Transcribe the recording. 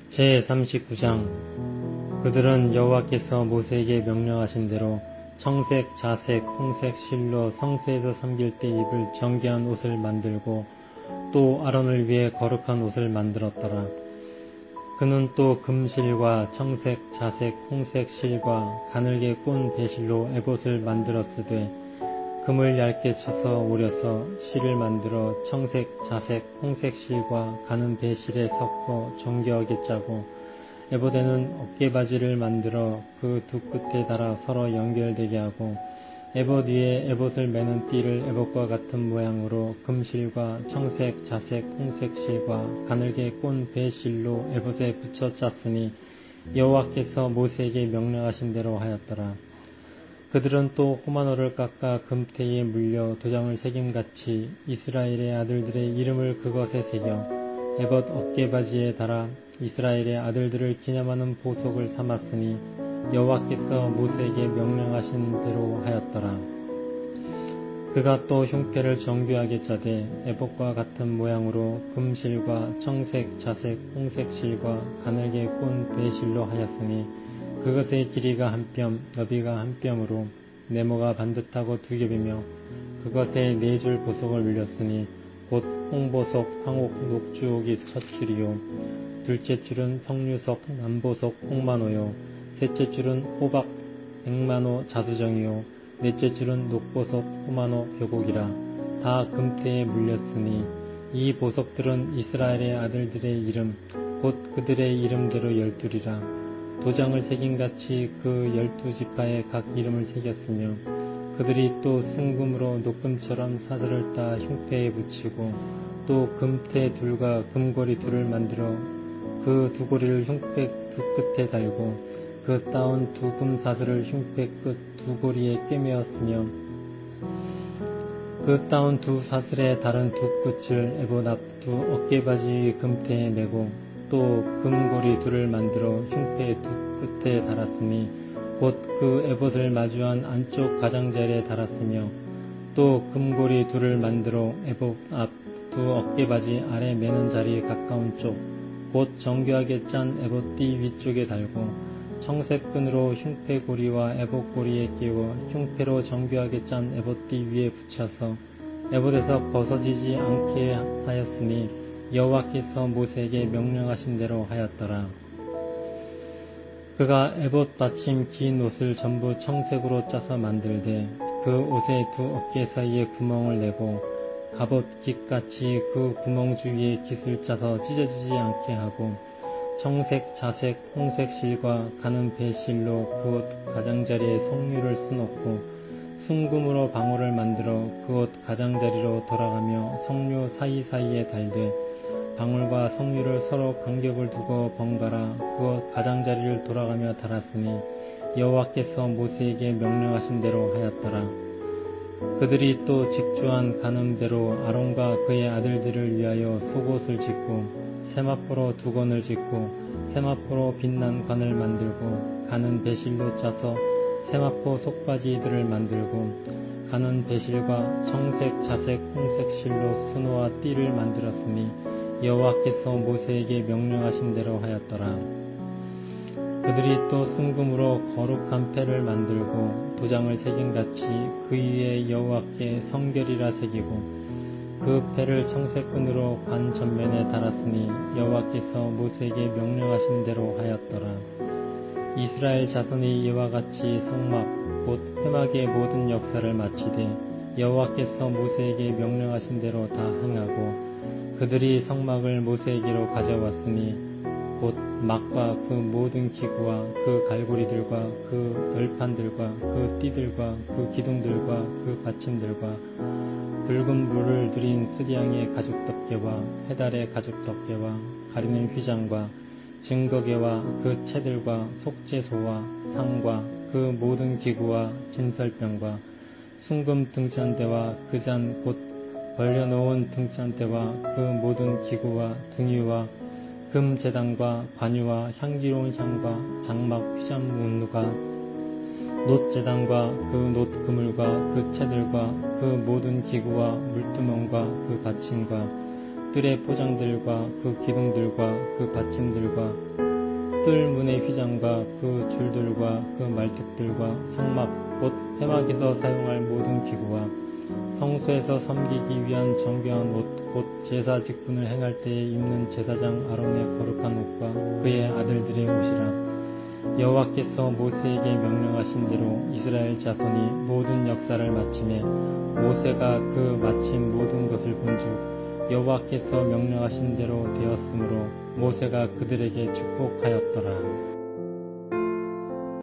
제39장. 그들은 여호와께서 모세에게 명령하신 대로 청색, 자색, 홍색 실로 성소에서 섬길 때 입을 정결한 옷을 만들고 또 아론을 위해 거룩한 옷을 만들었더라. 그는 또 금실과 청색, 자색, 홍색 실과 가늘게 꼰 배실로 에봇을 만들었으되 금을 얇게 쳐서 오려서 실을 만들어 청색, 자색, 홍색 실과 가는 배실에 섞어 정교하게 짜고 에봇에는 어깨바지를 만들어 그 두 끝에 달아 서로 연결되게 하고 에봇 위에 에봇을 매는 띠를 에봇과 같은 모양으로 금실과 청색, 자색, 홍색 실과 가늘게 꼰 배실로 에봇에 붙여 짰으니 여호와께서 모세에게 명령하신 대로 하였더라. 그들은 또 호마노를 깎아 금태에 물려 도장을 새김같이 이스라엘의 아들들의 이름을 그것에 새겨 에봇 어깨바지에 달아 이스라엘의 아들들을 기념하는 보석을 삼았으니 여호와께서 모세에게 명령하신 대로 하였더라. 그가 또 흉패를 정교하게 짜되 에봇과 같은 모양으로 금실과 청색, 자색, 홍색 실과 가늘게 꼰 배실로 하였으니 그것의 길이가 한 뼘, 너비가 한 뼘으로 네모가 반듯하고 두 겹이며 그것에 네 줄 보석을 물렸으니 곧 홍보석, 황옥, 녹주옥이 첫 줄이요 둘째 줄은 석류석, 남보석, 홍마노요 셋째 줄은 호박, 백마노, 자수정이요 넷째 줄은 녹보석, 호마노, 벼곡이라 다 금태에 물렸으니 이 보석들은 이스라엘의 아들들의 이름 곧 그들의 이름대로 12이라. 도장을 새김같이 그 12지파에 각 이름을 새겼으며 그들이 또 순금으로 녹금처럼 사슬을 따 흉패에 붙이고 또 금태 둘과 금고리 둘을 만들어 그 두 고리를 흉패 두 끝에 달고 그 따온 두 금 사슬을 흉패 끝 두 고리에 꿰매었으며 그 따온 두 사슬의 다른 두 끝을 에봇 앞 두 어깨바지 금태에 매고 또 금고리 둘을 만들어 흉패 두 끝에 달았으니 곧 그 에봇을 마주한 안쪽 가장자리에 달았으며 또 금고리 둘을 만들어 에봇 앞 두 어깨바지 아래 매는 자리에 가까운 쪽 곧 정교하게 짠 에봇 띠 위쪽에 달고 청색 끈으로 흉패 고리와 에봇 고리에 끼워 흉패로 정교하게 짠 에봇 띠 위에 붙여서 에봇에서 벗어지지 않게 하였으니 여호와께서 모세에게 명령하신 대로 하였더라. 그가 에봇 받침 긴 옷을 전부 청색으로 짜서 만들되 그 옷의 두 어깨 사이에 구멍을 내고 갑옷 깃같이 그 구멍 주위에 깃을 짜서 찢어지지 않게 하고 청색, 자색, 홍색 실과 가는 배실로 그 옷 가장자리에 석류를 수놓고 순금으로 방울을 만들어 그 옷 가장자리로 돌아가며 석류 사이사이에 달되 방울과 석류를 서로 간격을 두고 번갈아 그 옷 가장자리를 돌아가며 달았으니 여호와께서 모세에게 명령하신 대로 하였더라. 그들이 또 직조한 가늠대로 아론과 그의 아들들을 위하여 속옷을 짓고 세마포로 두건을 짓고 세마포로 빛난 관을 만들고 가는 배실로 짜서 세마포 속바지들을 만들고 가는 배실과 청색, 자색, 홍색 실로 수노와 띠를 만들었으니 여호와께서 모세에게 명령하신 대로 하였더라. 그들이 또 순금으로 거룩한 패를 만들고 도장을 새김같이 그 위에 여호와께 성결이라 새기고 그 패를 청색끈으로 관 전면에 달았으니 여호와께서 모세에게 명령하신 대로 하였더라. 이스라엘 자손이 이와 같이 성막 곧 회막의 모든 역사를 마치되 여호와께서 모세에게 명령하신 대로 다 행하고 그들이 성막을 모세에게로 가져왔으니 곧 막과 그 모든 기구와 그 갈고리들과 그 널판들과 그 띠들과 그 기둥들과 그 받침들과 붉은 물을 들인 수리양의 가죽 덮개와 해달의 가죽 덮개와 가리는 휘장과 증거개와 그 채들과 속죄소와 상과 그 모든 기구와 진설병과 순금 등잔대와 그 잔 곧 벌려놓은 등잔대와 그 모든 기구와 등유와 금제단과 관유와 향기로운 향과 장막 휘장문과 놋제단과 그 놋그물과 그 채들과 그 모든 기구와 물두멍과 그 받침과 뜰의 포장들과 그 기둥들과 그 받침들과 옷을 문의 휘장과 그 줄들과 그 말뚝들과 성막 곧 회막에서 사용할 모든 기구와 성소에서 섬기기 위한 정교한 옷 곧 제사 직분을 행할 때에 입는 제사장 아론의 거룩한 옷과 그의 아들들의 옷이라. 여호와께서 모세에게 명령하신 대로 이스라엘 자손이 모든 역사를 마치매 모세가 그 마친 모든 것을 본즉 여호와께서 명령하신 대로 되었으므로 모세가 그들에게 축복하였더라.